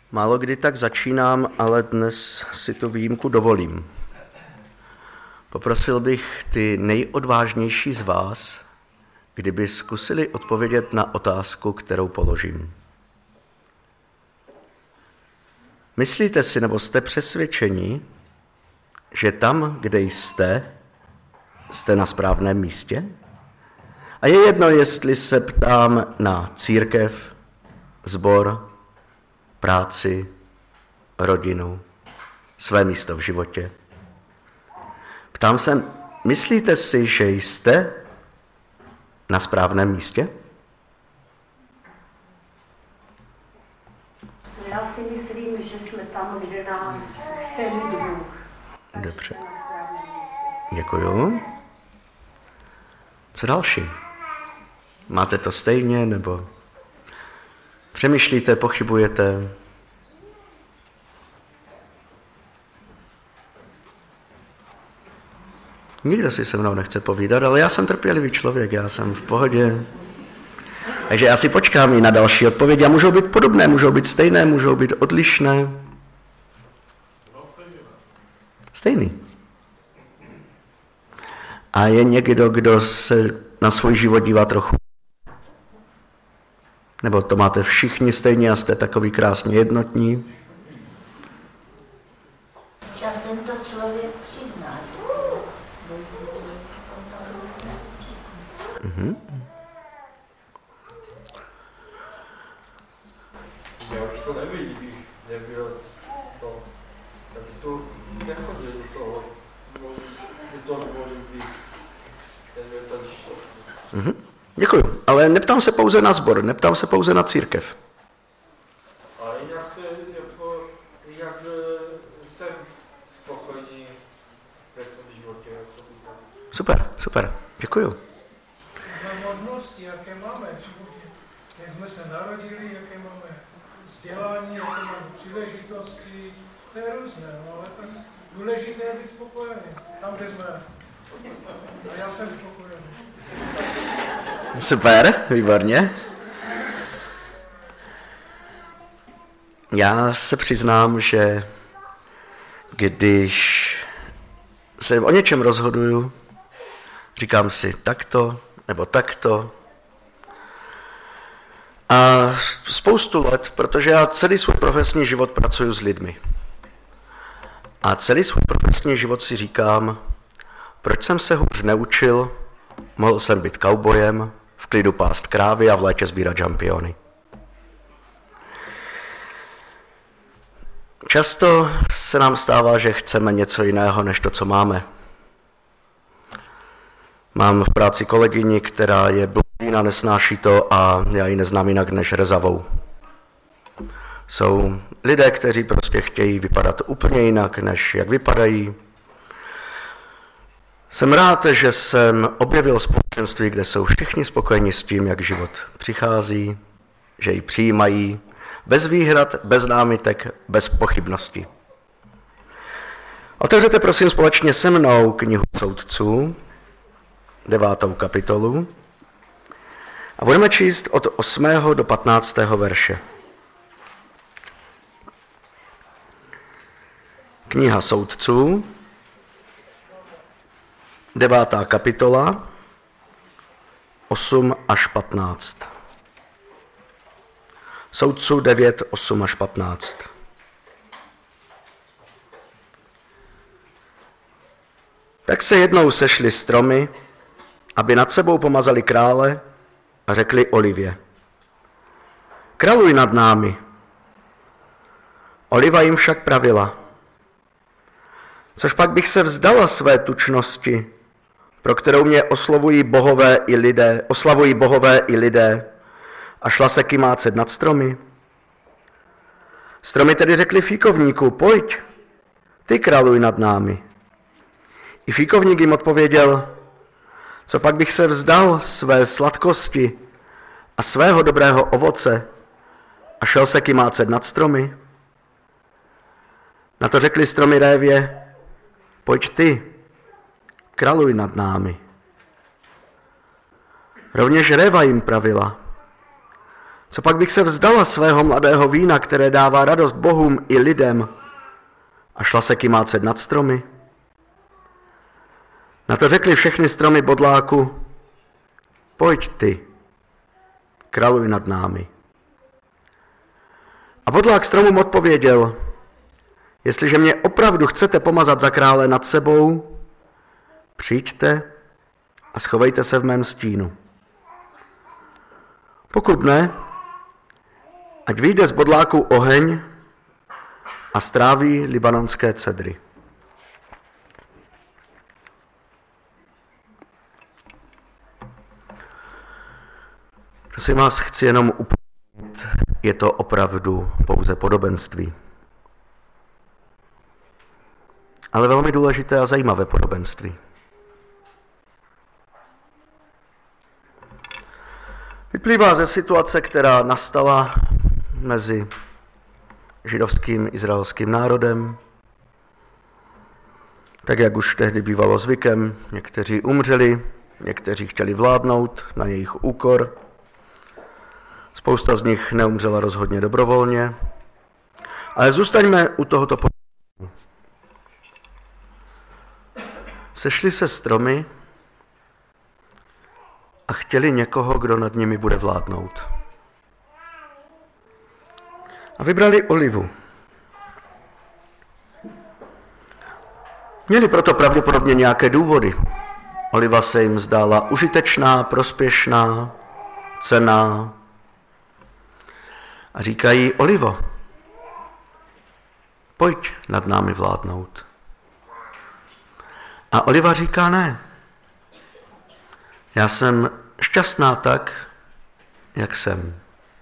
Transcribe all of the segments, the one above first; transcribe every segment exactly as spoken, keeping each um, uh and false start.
Málo kdy tak začínám, ale dnes si tu výjimku dovolím. Poprosil bych ty nejodvážnější z vás, kdyby zkusili odpovědět na otázku, kterou položím. Myslíte si, nebo jste přesvědčeni, že tam, kde jste, jste na správném místě? A je jedno, jestli se ptám na církev, sbor, práci, rodinu, své místo v životě. Ptám se, myslíte si, že jste na správném místě? Já si myslím, že jsme tam, kde nás chce mít Bůh. Dobře. Děkuju. Co další? Máte to stejně, nebo přemýšlíte, pochybujete? Nikdo si se mnou nechce povídat, ale já jsem trpělivý člověk, já jsem v pohodě. Takže já si počkám i na další odpovědi. A můžou být podobné, můžou být stejné, můžou být odlišné. Stejný. A je někdo, kdo se na svůj život dívá trochu? Nebo to máte všichni stejně a jste takový krásně jednotní? Časem to člověk přizná. Mhm. Já už to nevidím, bych nebyl to, tak to nechodil do toho, do toho zboru, bych nebyl tady šlo. Mhm. Děkuju, ale neptám se pouze na sbor, neptám se pouze na církev. Ale jinak se, jako, jak jsem spokojný ve svém životě. Super, super, děkuju. Na možnosti, jaké máme v životě, jak jsme se narodili, jaké máme vzdělání, jaké máme příležitosti, to je různé, no, ale tak důležité je být spokojený, tam, kde jsme. A já jsem spokojený. Super, výborně. Já se přiznám, že když se o něčem rozhoduju, říkám si takto nebo takto. A spoustu let, protože já celý svůj profesní život pracuji s lidmi. A celý svůj profesní život si říkám, proč jsem se hůř neučil, mohl jsem být kaubojem, v klidu pást krávy a v létě sbírat žampiony. Často se nám stává, že chceme něco jiného, než to, co máme. Mám v práci kolegyni, která je blondýna, nesnáší to a já ji neznám jinak než rezavou. Jsou lidé, kteří prostě chtějí vypadat úplně jinak, než jak vypadají. Jsem rád, že jsem objevil společenství, kde jsou všichni spokojeni s tím, jak život přichází, že ji přijímají, bez výhrad, bez námitek, bez pochybností. Otevřete prosím společně se mnou knihu Soudců, devátou kapitolu, a budeme číst od osmého do patnáctého verše. Kniha Soudců, devátá kapitola, osm až patnáct. Soudců devět, osm až patnáct. Tak se jednou sešly stromy, aby nad sebou pomazali krále a řekli Olivě: Králuj nad námi. Oliva jim však pravila: Což pak bych se vzdala své tučnosti, pro kterou mě oslovují bohové i lidé, oslavují bohové i lidé, a šla se kymácet nad stromy? Stromy tedy řekli fíkovníku: Pojď, ty králuj nad námi. I fíkovník jim odpověděl: Co pak bych se vzdal své sladkosti a svého dobrého ovoce a šel se kymácet nad stromy? Na to řekli stromy révě: Pojď ty, králuj nad námi. Rovněž réva jim pravila: Co pak bych se vzdala svého mladého vína, které dává radost bohům i lidem, a šla se kymácet nad stromy? Na to řekli všechny stromy bodláku, pojď ty, králuj nad námi. A bodlák stromům odpověděl, jestliže mě opravdu chcete pomazat za krále nad sebou, přijďte a schovejte se v mém stínu. Pokud ne, ať vyjde z bodláku oheň a stráví libanonské cedry. Prosím vás, chci jenom upozornit, je to opravdu pouze podobenství. Ale velmi důležité a zajímavé podobenství. Vyplývá ze situace, která nastala mezi židovským izraelským národem. Tak, jak už tehdy bývalo zvykem, někteří umřeli, někteří chtěli vládnout na jejich úkor. Spousta z nich neumřela rozhodně dobrovolně. Ale zůstaňme u tohoto podobenství. Sešli se stromy a chtěli někoho, kdo nad nimi bude vládnout. A vybrali olivu. Měli proto pravděpodobně nějaké důvody. Oliva se jim zdála užitečná, prospěšná, cenná. A říkají, Olivo, pojď nad námi vládnout. A Oliva říká, ne. Já jsem šťastná tak, jak jsem.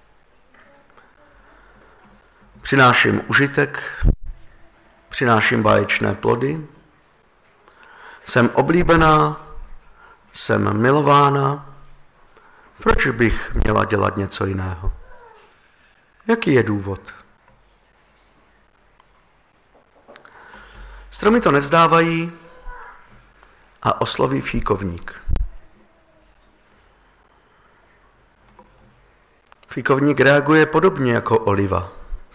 Přináším užitek, přináším báječné plody, jsem oblíbená, jsem milována, proč bych měla dělat něco jiného? Jaký je důvod? Stromy to nevzdávají a osloví fíkovník. Fíkovník reaguje podobně jako oliva.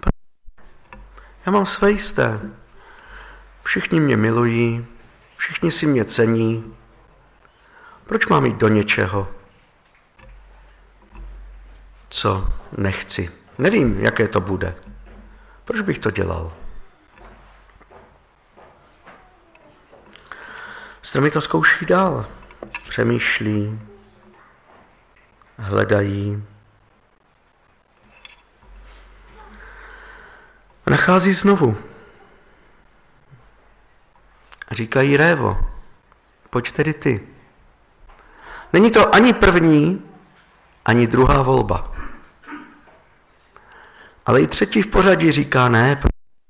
Já mám své jisté. Všichni mě milují, všichni si mě cení. Proč mám jít do něčeho, co nechci? Nevím, jaké to bude. Proč bych to dělal? Stromy to zkouší dál. Přemýšlí, hledají. A nachází znovu. Říkají, révo, pojď tedy ty. Není to ani první, ani druhá volba. Ale i třetí v pořadí říká, ne,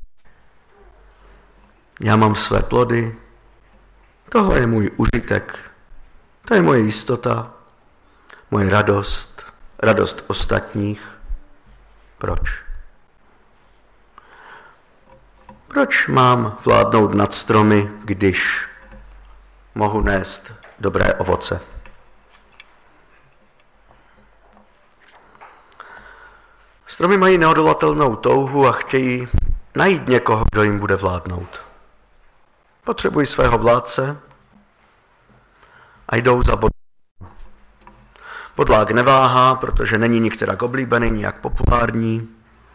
já mám své plody, tohle je můj užitek, to je moje jistota, moje radost, radost ostatních. Proč? Proč mám vládnout nad stromy, když mohu nést dobré ovoce? Stromy mají neodolatelnou touhu a chtějí najít někoho, kdo jim bude vládnout. Potřebují svého vládce a jdou za bodlákem. Bodlák neváhá, protože není nikterak oblíbený, nijak populární.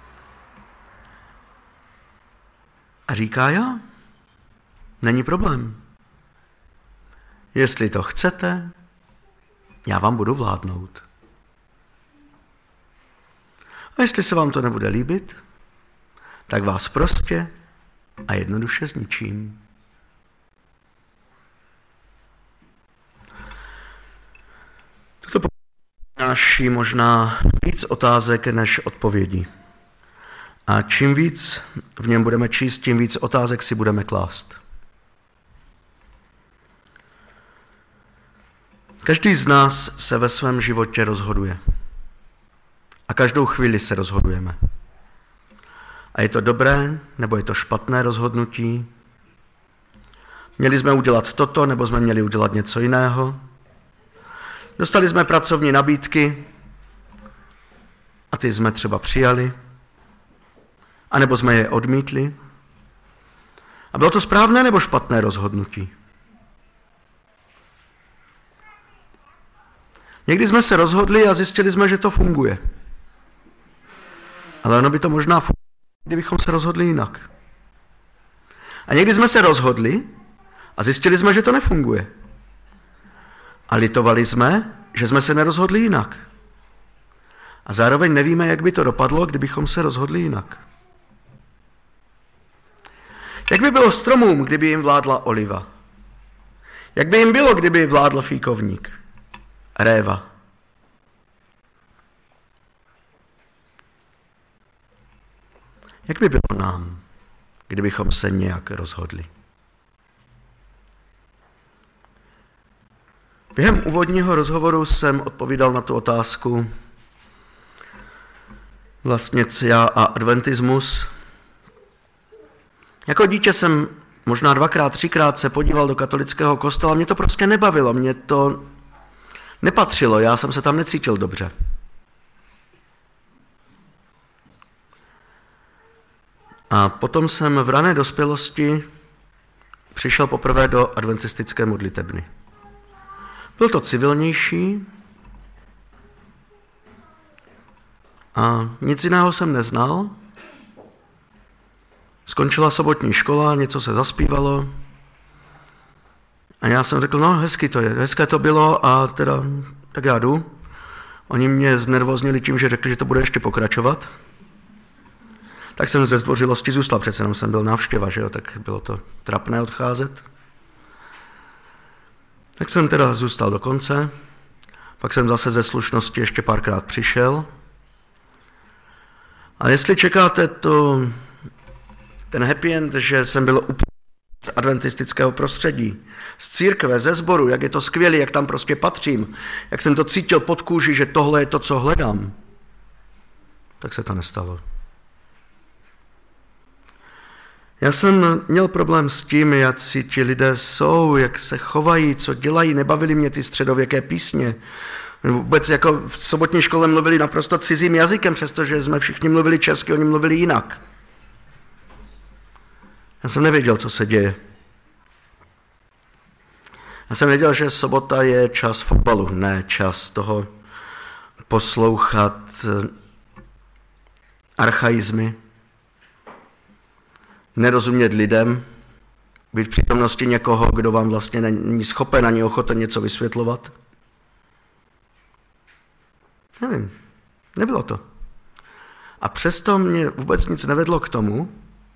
A říká, jo, není problém. Jestli to chcete, já vám budu vládnout. A jestli se vám to nebude líbit, tak vás prostě a jednoduše zničím. Toto přináší možná víc otázek než odpovědí. A čím víc v něm budeme číst, tím víc otázek si budeme klást. Každý z nás se ve svém životě rozhoduje. A každou chvíli se rozhodujeme. A je to dobré, nebo je to špatné rozhodnutí? Měli jsme udělat toto, nebo jsme měli udělat něco jiného? Dostali jsme pracovní nabídky a ty jsme třeba přijali, anebo jsme je odmítli. A bylo to správné nebo špatné rozhodnutí? Někdy jsme se rozhodli a zjistili jsme, že to funguje. Ale ono by to možná fungovalo, kdybychom se rozhodli jinak. A někdy jsme se rozhodli a zjistili jsme, že to nefunguje. A litovali jsme, že jsme se nerozhodli jinak. A zároveň nevíme, jak by to dopadlo, kdybychom se rozhodli jinak. Jak by bylo stromům, kdyby jim vládla oliva? Jak by jim bylo, kdyby vládl fíkovník? Réva. Jak by bylo nám, kdybychom se nějak rozhodli? Během úvodního rozhovoru jsem odpovídal na tu otázku vlastně já a adventismus. Jako dítě jsem možná dvakrát, třikrát se podíval do katolického kostela, mě to prostě nebavilo, mě to nepatřilo, já jsem se tam necítil dobře. A potom jsem v rané dospělosti přišel poprvé do adventistické modlitebny. Byl to civilnější a nic jiného jsem neznal. Skončila sobotní škola, něco se zaspívalo a já jsem řekl, no hezky to je, hezké to bylo a teda, tak já jdu. Oni mě znervoznili tím, že řekli, že to bude ještě pokračovat. Tak jsem ze zdvořilosti zůstal, přece jenom jsem byl návštěva, že jo, tak bylo to trapné odcházet. Tak jsem teda zůstal do konce, pak jsem zase ze slušnosti ještě párkrát přišel. A jestli čekáte to, ten happy end, že jsem byl úplně z adventistického prostředí, z církve, ze sboru, jak je to skvělé, jak tam prostě patřím, jak jsem to cítil pod kůži, že tohle je to, co hledám, tak se to nestalo. Já jsem měl problém s tím, jak si ti lidé jsou, jak se chovají, co dělají, nebavili mě ty středověké písně. Vůbec jako v sobotní škole mluvili naprosto cizím jazykem, přestože jsme všichni mluvili česky, oni mluvili jinak. Já jsem nevěděl, co se děje. Já jsem věděl, že sobota je čas fotbalu, ne čas toho poslouchat archaizmy, nerozumět lidem, být v přítomnosti někoho, kdo vám vlastně není schopen ani ochoten něco vysvětlovat. Nevím, nebylo to. A přesto mě vůbec nic nevedlo k tomu,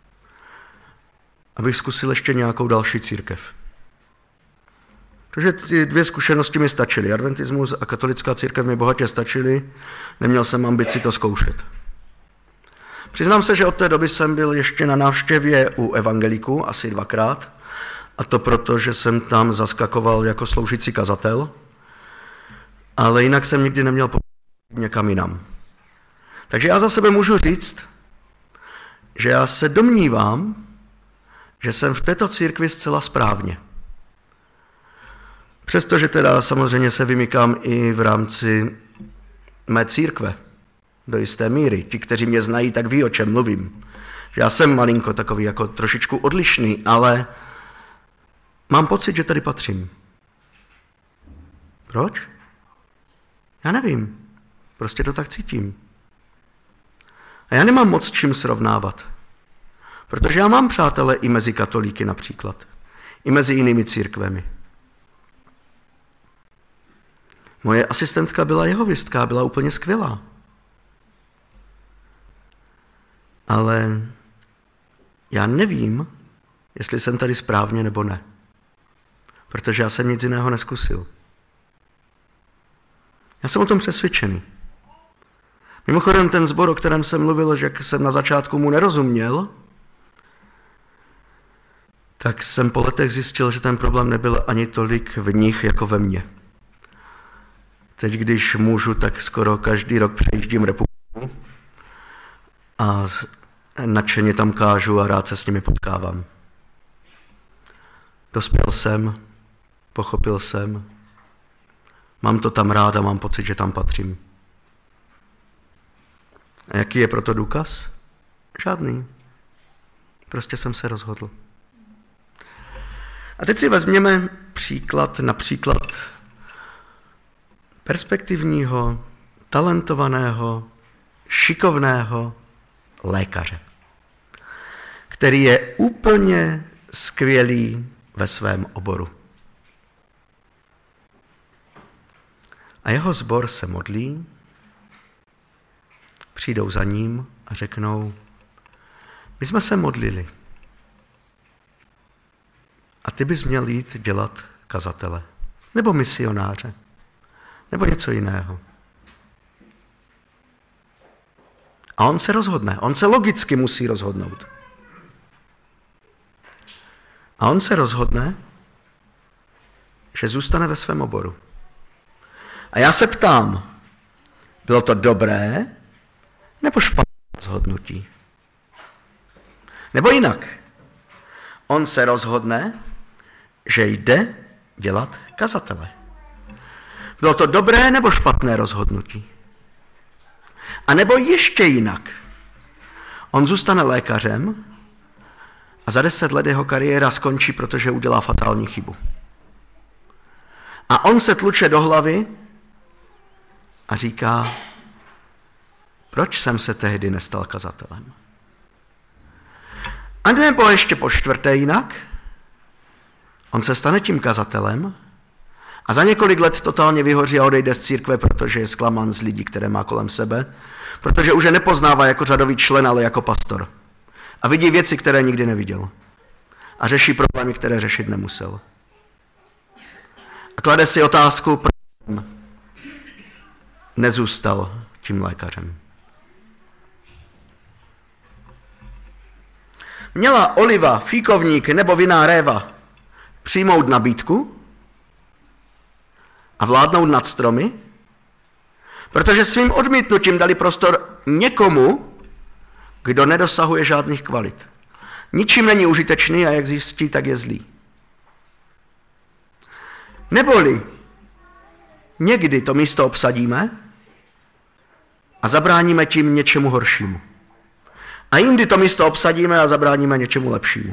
abych zkusil ještě nějakou další církev. Protože ty dvě zkušenosti mi stačily. Adventismus a katolická církev mi bohatě stačily, neměl jsem ambici to zkoušet. Přiznám se, že od té doby jsem byl ještě na návštěvě u evangeliků, asi dvakrát, a to proto, že jsem tam zaskakoval jako sloužící kazatel, ale jinak jsem nikdy neměl pobyt někam jinam. Takže já za sebe můžu říct, že já se domnívám, že jsem v této církvi zcela správně. Přestože teda samozřejmě se vymykám i v rámci mé církve, do jisté míry. Ti, kteří mě znají, tak ví, o čem mluvím. Že já jsem malinko takový jako trošičku odlišný, ale mám pocit, že tady patřím. Proč? Já nevím. Prostě to tak cítím. A já nemám moc čím srovnávat. Protože já mám přátele i mezi katolíky například. I mezi jinými církvemi. Moje asistentka byla jehovistka, byla úplně skvělá. Ale já nevím, jestli jsem tady správně nebo ne. Protože já jsem nic jiného neskusil. Já jsem o tom přesvědčený. Mimochodem ten sbor, o kterém jsem mluvil, že jsem na začátku mu nerozuměl, tak jsem po letech zjistil, že ten problém nebyl ani tolik v nich, jako ve mně. Teď, když můžu, tak skoro každý rok přejíždím republiku a nadšeně tam kážu a rád se s nimi potkávám. Dospěl jsem, pochopil jsem, mám to tam rád a mám pocit, že tam patřím. A jaký je proto důkaz? Žádný. Prostě jsem se rozhodl. A teď si vezměme příklad, například perspektivního, talentovaného, šikovného lékaře, který je úplně skvělý ve svém oboru. A jeho sbor se modlí, přijdou za ním a řeknou, my jsme se modlili a ty bys měl jít dělat kazatele, nebo misionáře, nebo něco jiného. A on se rozhodne, on se logicky musí rozhodnout. A on se rozhodne, že zůstane ve svém oboru. A já se ptám, bylo to dobré nebo špatné rozhodnutí? Nebo jinak, on se rozhodne, že jde dělat kazatele. Bylo to dobré nebo špatné rozhodnutí? A nebo ještě jinak, on zůstane lékařem a za deset let jeho kariéra skončí, protože udělá fatální chybu. A on se tluče do hlavy a říká, proč jsem se tehdy nestal kazatelem? A nebo ještě po čtvrté jinak, on se stane tím kazatelem a za několik let totálně vyhoří a odejde z církve, protože je zklamán z lidí, které má kolem sebe, protože už je nepoznává jako řadový člen, ale jako pastor. A vidí věci, které nikdy neviděl. A řeší problémy, které řešit nemusel. A klade si otázku, proč nezůstal tím lékařem. Měla oliva, fíkovník nebo vinná réva přijmout nabídku a vládnout nad stromy, protože svým odmítnutím dali prostor někomu, kdo nedosahuje žádných kvalit. Ničím není užitečný a jak zjistí, tak je zlý. Neboli někdy to místo obsadíme a zabráníme tím něčemu horšímu. A jindy to místo obsadíme a zabráníme něčemu lepšímu.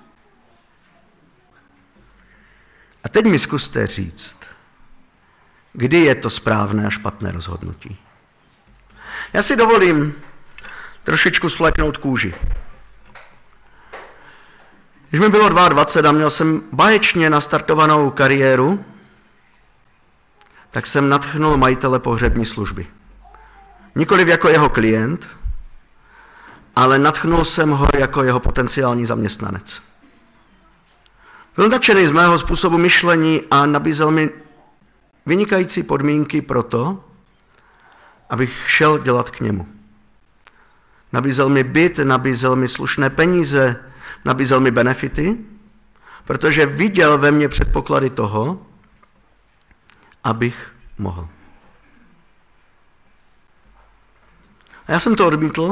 A teď mi zkuste říct, kdy je to správné a špatné rozhodnutí. Já si dovolím trošičku svléknout kůži. Když mi bylo dvacet dva a měl jsem báječně nastartovanou kariéru, tak jsem nadchnul majitele pohřební služby. Nikoliv jako jeho klient, ale nadchnul jsem ho jako jeho potenciální zaměstnanec. Byl nadšený z mého způsobu myšlení a nabízel mi vynikající podmínky pro to, abych šel dělat k němu. Nabízel mi byt, nabízel mi slušné peníze, nabízel mi benefity, protože viděl ve mně předpoklady toho, abych mohl. A já jsem to odmítl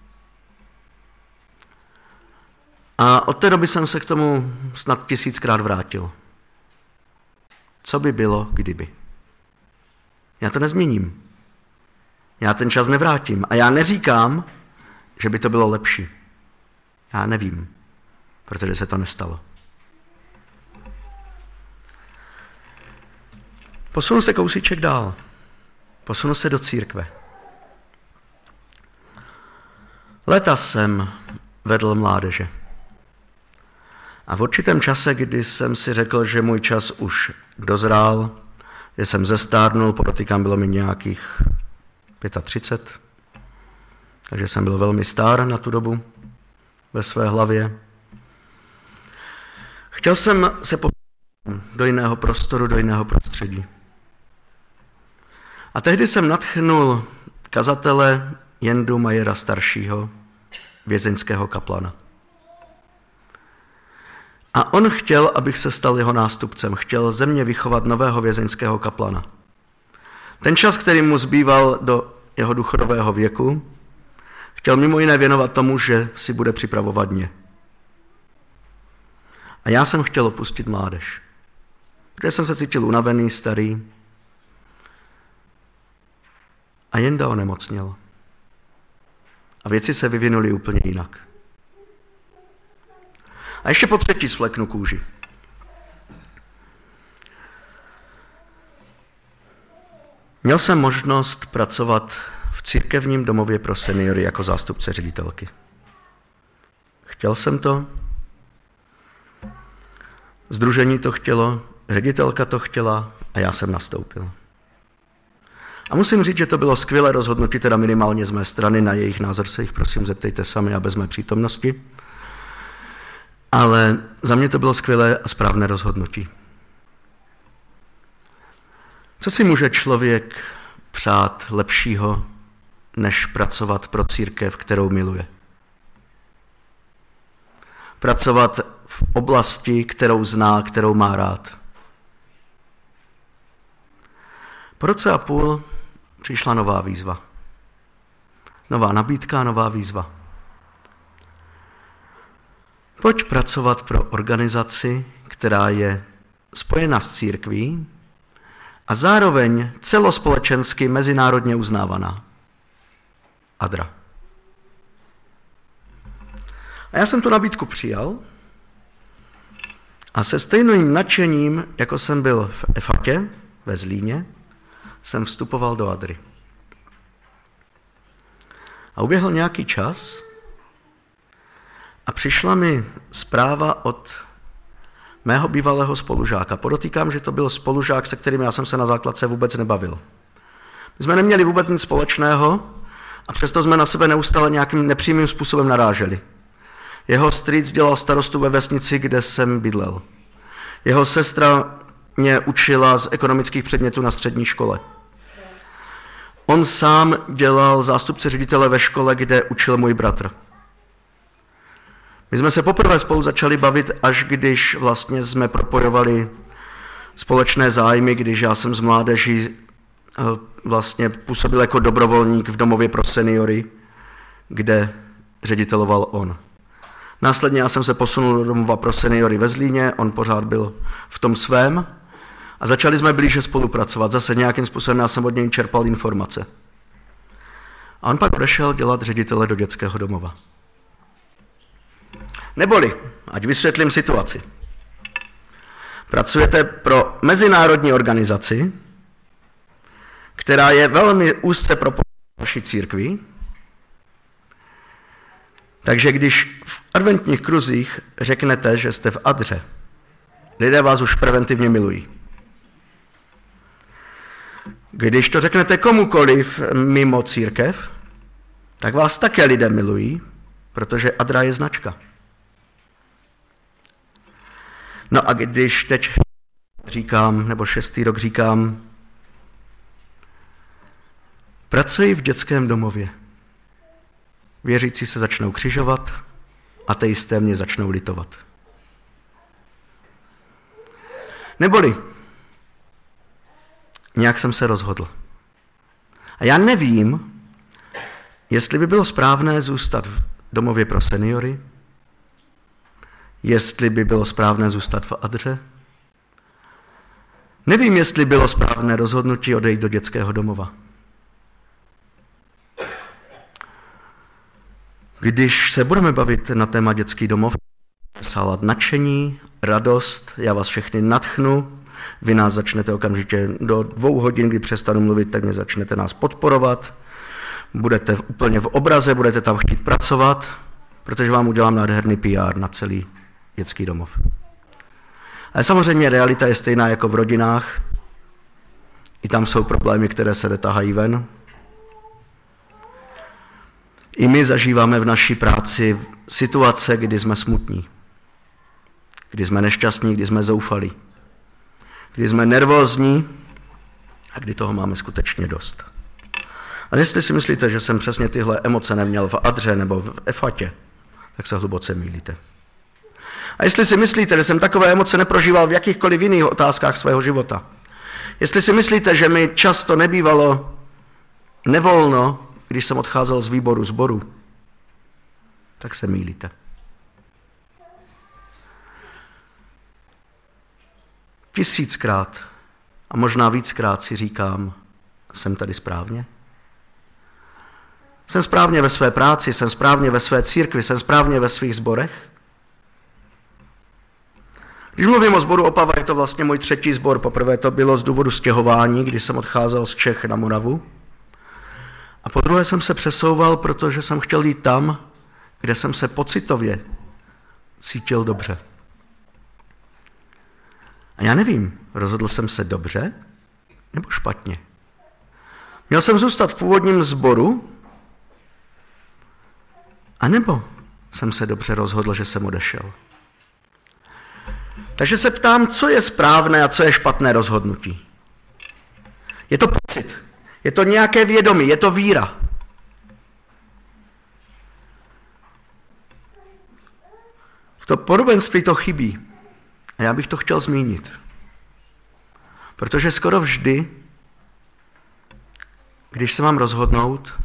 a od té doby jsem se k tomu snad tisíckrát vrátil. Co by bylo, kdyby? Já to nezměním. Já ten čas nevrátím a já neříkám, že by to bylo lepší. Já nevím, protože se to nestalo. Posunu se kousíček dál. Posunu se do církve. Léta jsem vedl mládeže. A v určitém čase, kdy jsem si řekl, že můj čas už dozrál, že jsem zestárnul, podotýkám, bylo mi nějakých třicet pět, takže jsem byl velmi star na tu dobu ve své hlavě. Chtěl jsem se posunout do jiného prostoru, do jiného prostředí. A tehdy jsem nadchnul kazatele Jendu Majera staršího, vězeňského kaplana. A on chtěl, abych se stal jeho nástupcem, chtěl ze mě vychovat nového vězeňského kaplana. Ten čas, který mu zbýval do jeho důchodového věku, chtěl mimo jiné věnovat tomu, že si bude připravovat mě. A já jsem chtěl opustit mládež, protože jsem se cítil unavený, starý. A Jenda onemocněl. a věci se vyvinuly úplně jinak. A ještě po třetí svleknu kůži. Měl jsem možnost pracovat v církevním domově pro seniory jako zástupce ředitelky. Chtěl jsem to, sdružení to chtělo, ředitelka to chtěla a já jsem nastoupil. A musím říct, že to bylo skvělé rozhodnutí, teda minimálně z mé strany, na jejich názor se jich prosím zeptejte sami a bez mé přítomnosti. Ale za mě to bylo skvělé a správné rozhodnutí. Co si může člověk přát lepšího, než pracovat pro církev, kterou miluje? Pracovat v oblasti, kterou zná, kterou má rád. Po roce a půl přišla nová výzva. Nová nabídka, nová výzva. Pojď pracovat pro organizaci, která je spojena s církví a zároveň celospolečensky mezinárodně uznávaná. Adra. A já jsem tu nabídku přijal a se stejným nadšením, jako jsem byl v Efatě, ve Zlíně, jsem vstupoval do Adry. A uběhl nějaký čas a přišla mi zpráva od mého bývalého spolužáka. Podotýkám, že to byl spolužák, se kterým já jsem se na základce vůbec nebavil. My jsme neměli vůbec nic společného a přesto jsme na sebe neustále nějakým nepřímým způsobem naráželi. Jeho strýc dělal starostu ve vesnici, kde jsem bydlel. Jeho sestra mě učila z ekonomických předmětů na střední škole. On sám dělal zástupce ředitele ve škole, kde učil můj bratr. My jsme se poprvé spolu začali bavit, až když vlastně jsme propojovali společné zájmy, když já jsem z mládeží vlastně působil jako dobrovolník v domově pro seniory, kde řediteloval on. Následně já jsem se posunul do domova pro seniory ve Zlíně, on pořád byl v tom svém a začali jsme blíže spolupracovat. Zase nějakým způsobem já jsem od něj čerpal informace. A on pak odešel dělat ředitele do dětského domova. Neboli, ať vysvětlím situaci. Pracujete pro mezinárodní organizaci, která je velmi úzce propojena s vaší církví, takže když v adventních kruzích řeknete, že jste v Adře, lidé vás už preventivně milují. Když to řeknete komukoliv mimo církev, tak vás také lidé milují, protože Adra je značka. No a když teď říkám, nebo šestý rok říkám, pracuji v dětském domově, věřící se začnou křižovat, ateisté mě začnou litovat. Neboli, nějak jsem se rozhodl. A já nevím, jestli by bylo správné zůstat v domově pro seniory, jestli by bylo správné zůstat v Adře. Nevím, jestli bylo správné rozhodnutí odejít do dětského domova. Když se budeme bavit na téma dětský domov, sálat nadšení, radost, já vás všechny nadchnu, vy nás začnete okamžitě do dvou hodin, kdy přestanu mluvit, tak mě začnete nás podporovat, budete úplně v obraze, budete tam chtít pracovat, protože vám udělám nádherný P R na celý dětský domov. Ale samozřejmě realita je stejná jako v rodinách, i tam jsou problémy, které se netahají ven. I my zažíváme v naší práci situace, kdy jsme smutní, kdy jsme nešťastní, kdy jsme zoufalí, kdy jsme nervózní a kdy toho máme skutečně dost. A jestli si myslíte, že jsem přesně tyhle emoce neměl v Adře nebo v Efatě, tak se hluboce mýlíte. A jestli si myslíte, že jsem takové emoce neprožíval v jakýchkoliv jiných otázkách svého života, jestli si myslíte, že mi často nebývalo nevolno, když jsem odcházel z výboru sboru, tak se mýlíte. Tisíckrát a možná víckrát si říkám, jsem tady správně? Jsem správně ve své práci, jsem správně ve své církvi, jsem správně ve svých sborech? Když mluvím o sboru Opava, je to vlastně můj třetí sbor. Poprvé to bylo z důvodu stěhování, když jsem odcházel z Čech na Moravu. A po druhé jsem se přesouval, protože jsem chtěl jít tam, kde jsem se pocitově cítil dobře. A já nevím, rozhodl jsem se dobře nebo špatně. Měl jsem zůstat v původním sboru, anebo jsem se dobře rozhodl, že jsem odešel. Takže se ptám, co je správné a co je špatné rozhodnutí. Je to pocit, je to nějaké vědomí, je to víra. V to podobenství to chybí. A já bych to chtěl zmínit. Protože skoro vždy, když se mám rozhodnout,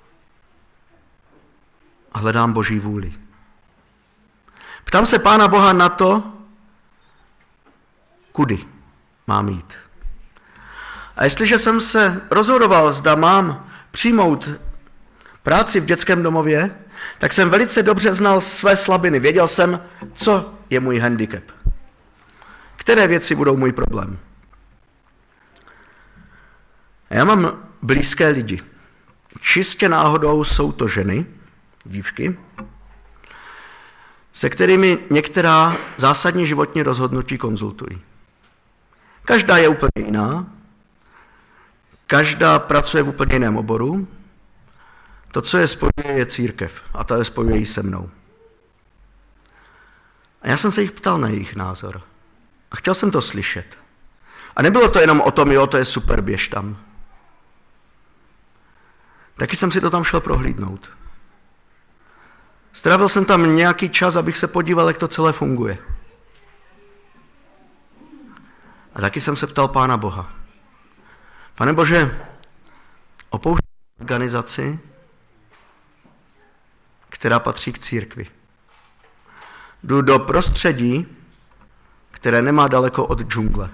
hledám Boží vůli. Ptám se Pána Boha na to, kudy mám jít. A jestliže jsem se rozhodoval, zda mám přijmout práci v dětském domově, tak jsem velice dobře znal své slabiny. Věděl jsem, co je můj handicap. Které věci budou můj problém. A já mám blízké lidi. Čistě náhodou jsou to ženy, dívky, se kterými některá zásadní životní rozhodnutí konzultují. Každá je úplně jiná, každá pracuje v úplně jiném oboru. To, co je spojuje, je církev a ta je spojuje i se mnou. A já jsem se jich ptal na jejich názor a chtěl jsem to slyšet. A nebylo to jenom o tom, jo, to je super, běž tam. Taky jsem si to tam šel prohlídnout. Strávil jsem tam nějaký čas, abych se podíval, jak to celé funguje. A taky jsem se ptal Pána Boha. Pane Bože, opouštím organizaci, která patří k církvi. Jdu do prostředí, které nemá daleko od džungle.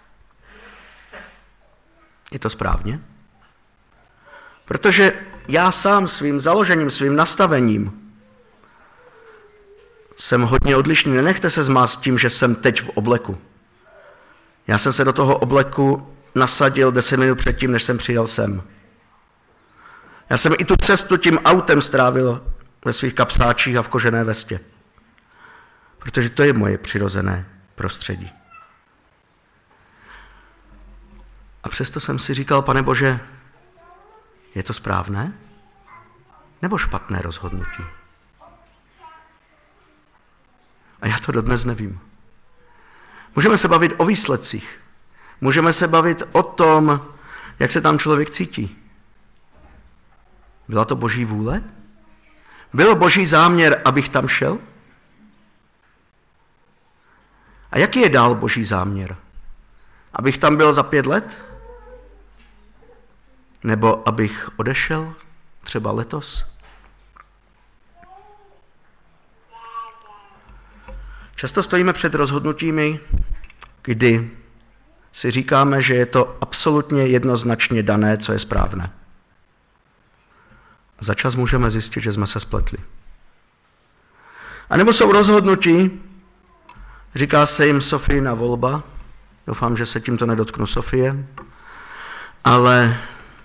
Je to správně? Protože já sám svým založením, svým nastavením jsem hodně odlišný. Nenechte se zmást tím, že jsem teď v obleku. Já jsem se do toho obleku nasadil deset minut předtím, než jsem přijel sem. Já jsem i tu cestu tím autem strávil ve svých kapsáčích a v kožené vestě. Protože to je moje přirozené prostředí. A přesto jsem si říkal, Pane Bože, je to správné nebo špatné rozhodnutí? A já to dodnes nevím. Můžeme se bavit o výsledcích. Můžeme se bavit o tom, jak se tam člověk cítí. Byla to Boží vůle? Byl Boží záměr, abych tam šel? A jaký je dál Boží záměr? Abych tam byl za pět let? Nebo abych odešel třeba letos? Často stojíme před rozhodnutími, kdy si říkáme, že je to absolutně jednoznačně dané, co je správné. Za čas můžeme zjistit, že jsme se spletli. A nebo jsou rozhodnutí, říká se jim Sofijina volba, doufám, že se tímto nedotknu Sofie, ale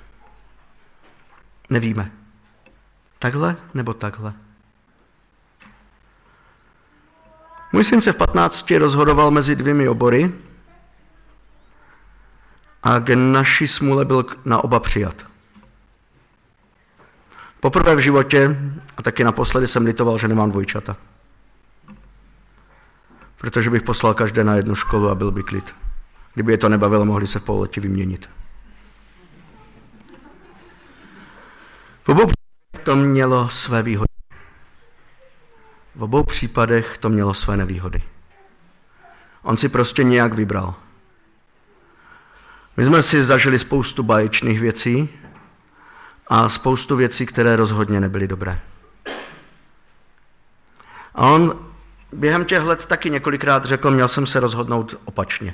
nevíme. Takhle nebo takhle? Můj syn se v patnácti rozhodoval mezi dvěmi obory a k naší smůle byl na oba přijat. Poprvé v životě a taky naposledy jsem litoval, že nemám dvojčata. Protože bych poslal každé na jednu školu a byl by klid. Kdyby je to nebavilo, mohli se v pololetí vyměnit. V obou případech to mělo své výhody. V obou případech to mělo své nevýhody. On si prostě nějak vybral. My jsme si zažili spoustu báječných věcí a spoustu věcí, které rozhodně nebyly dobré. A on během těch let taky několikrát řekl, měl jsem se rozhodnout opačně.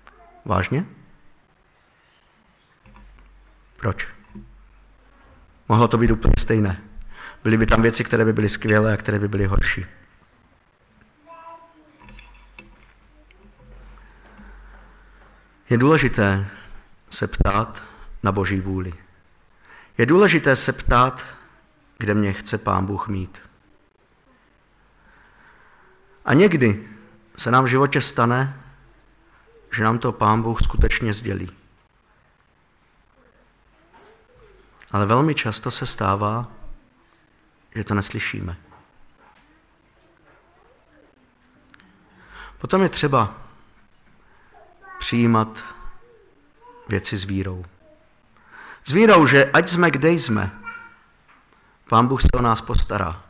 Vážně? Proč? Mohlo to být úplně stejné. Byly by tam věci, které by byly skvělé a které by byly horší. Je důležité se ptát na Boží vůli. Je důležité se ptát, kde mě chce Pán Bůh mít. A někdy se nám v životě stane, že nám to Pán Bůh skutečně sdělí. Ale velmi často se stává, že to neslyšíme. Potom je třeba přijímat věci s vírou. S vírou, že ať jsme kde jsme, Pán Bůh se o nás postará.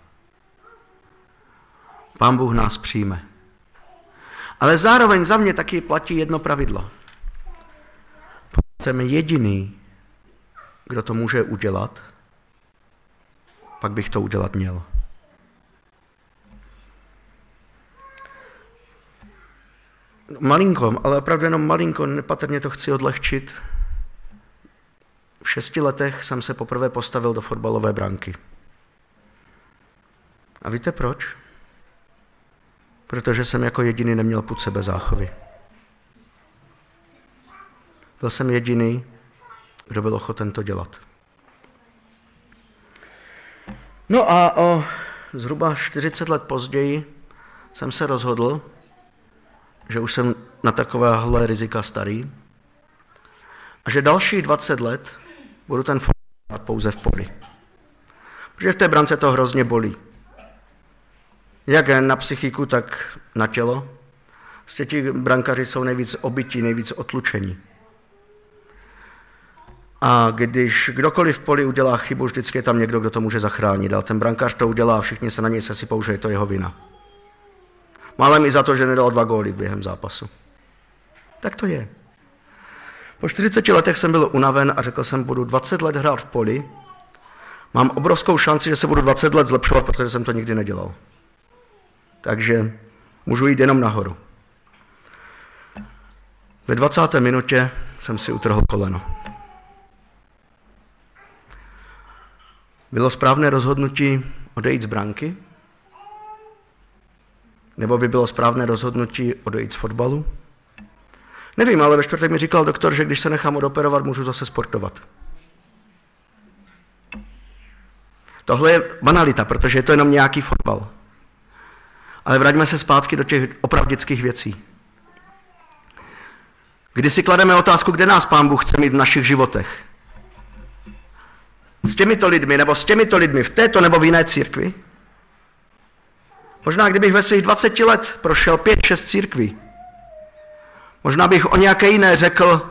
Pán Bůh nás přijme. Ale zároveň za mě taky platí jedno pravidlo. Pokud jsem jediný, kdo to může udělat, pak bych to udělat měl. Malinko, ale opravdu jenom malinko, nepatrně to chci odlehčit. V šesti letech jsem se poprvé postavil do fotbalové branky. A víte proč? Protože jsem jako jediný neměl pud sebe záchovy. Byl jsem jediný, kdo byl ochoten to dělat. No a o zhruba čtyřicet let později jsem se rozhodl, že už jsem na takovéhle rizika starý a že dalších dvacet let budu ten fotbal pouze v poli. Protože v té brance to hrozně bolí. Jak na psychiku, tak na tělo. Prostě ti brankaři jsou nejvíc obytí, nejvíc otlučení. A když kdokoliv v poli udělá chybu, vždycky je tam někdo, kdo to může zachránit. Ale ten brankář to udělá a všichni se na něj sesypou, že je to jeho vina. Málem i za to, že nedal dva góly během zápasu. Tak to je. Po čtyřiceti letech jsem byl unaven a řekl jsem, budu dvacet let hrát v poli. Mám obrovskou šanci, že se budu dvacet let zlepšovat, protože jsem to nikdy nedělal. Takže můžu jít jenom nahoru. Ve dvacáté minutě jsem si utrhl koleno. Bylo správné rozhodnutí odejít z branky? Nebo by bylo správné rozhodnutí odejít z fotbalu? Nevím, ale ve čtvrtek mi říkal doktor, že když se nechám odoperovat, můžu zase sportovat. Tohle je banalita, protože je to jenom nějaký fotbal. Ale vraťme se zpátky do těch opravdických věcí. Když si klademe otázku, kde nás Pán Bůh chce mít v našich životech, s těmito lidmi, nebo s těmito lidmi v této nebo v jiné církvi, možná kdybych ve svých dvaceti let prošel pět, šest církví, možná bych o nějaké jiné řekl,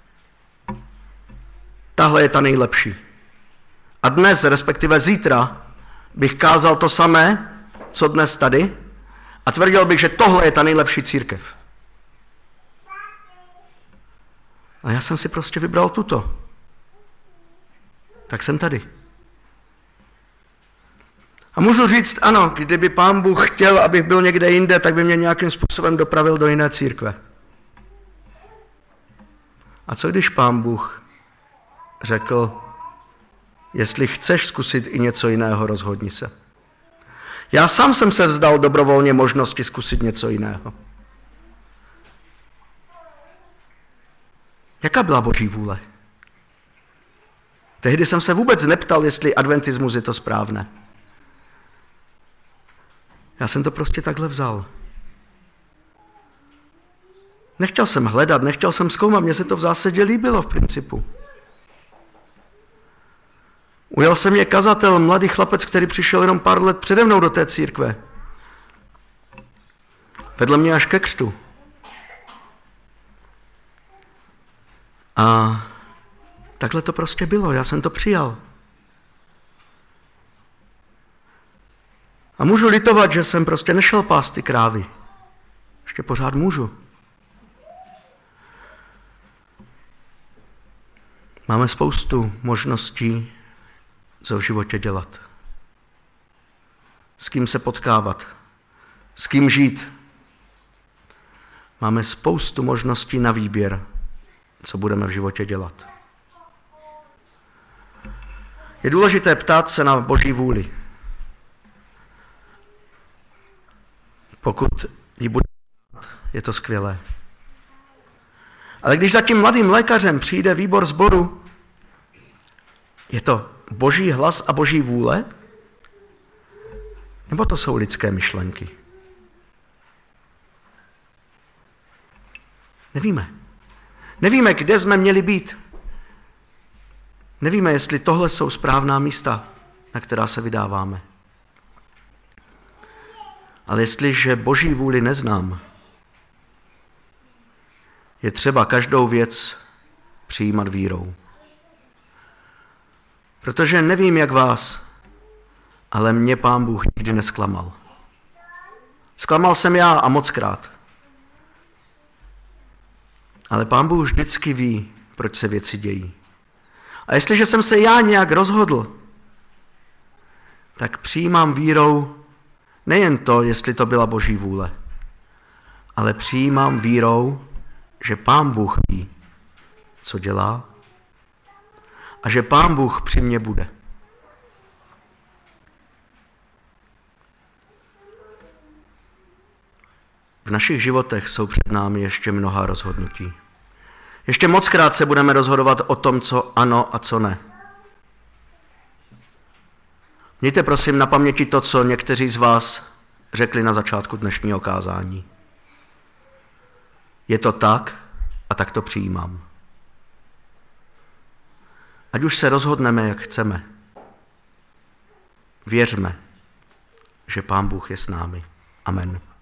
tahle je ta nejlepší. A dnes, respektive zítra, bych kázal to samé, co dnes tady, a tvrdil bych, že tohle je ta nejlepší církev. A já jsem si prostě vybral tuto. Tak jsem tady. A můžu říct, ano, kdyby Pán Bůh chtěl, abych byl někde jinde, tak by mě nějakým způsobem dopravil do jiné církve. A co když Pán Bůh řekl, jestli chceš zkusit i něco jiného, rozhodni se. Já sám jsem se vzdal dobrovolně možnosti zkusit něco jiného. Jaká byla Boží vůle? Tehdy jsem se vůbec neptal, jestli adventismus je to správné. Já jsem to prostě takhle vzal. Nechtěl jsem hledat, nechtěl jsem zkoumat, mně se to v zásadě líbilo v principu. Ujal se mě kazatel, mladý chlapec, který přišel jenom pár let přede mnou do té církve. Vedle mě až ke křtu. A takhle to prostě bylo, já jsem to přijal. A můžu litovat, že jsem prostě nešel pást ty krávy. Ještě pořád můžu. Máme spoustu možností, co v životě dělat. S kým se potkávat. S kým žít. Máme spoustu možností na výběr, co budeme v životě dělat. Je důležité ptát se na Boží vůli. Pokud ji bude, je to skvělé. Ale když za tím mladým lékařem přijde výbor sboru, je to Boží hlas a Boží vůle? Nebo to jsou lidské myšlenky? Nevíme. Nevíme, kde jsme měli být. Nevíme, jestli tohle jsou správná místa, na která se vydáváme. Ale jestliže Boží vůli neznám, je třeba každou věc přijímat vírou. Protože nevím, jak vás, ale mě Pán Bůh nikdy nesklamal. Zklamal jsem já a mockrát. Ale Pán Bůh vždycky ví, proč se věci dějí. A jestliže jsem se já nějak rozhodl, tak přijímám vírou nejen to, jestli to byla Boží vůle, ale přijímám vírou, že Pán Bůh ví, co dělá, a že Pán Bůh při mně bude. V našich životech jsou před námi ještě mnoha rozhodnutí. Ještě mockrát se budeme rozhodovat o tom, co ano a co ne. Mějte prosím na paměti to, co někteří z vás řekli na začátku dnešního kázání. Je to tak a tak to přijímám. Ať už se rozhodneme, jak chceme, věřme, že Pán Bůh je s námi. Amen.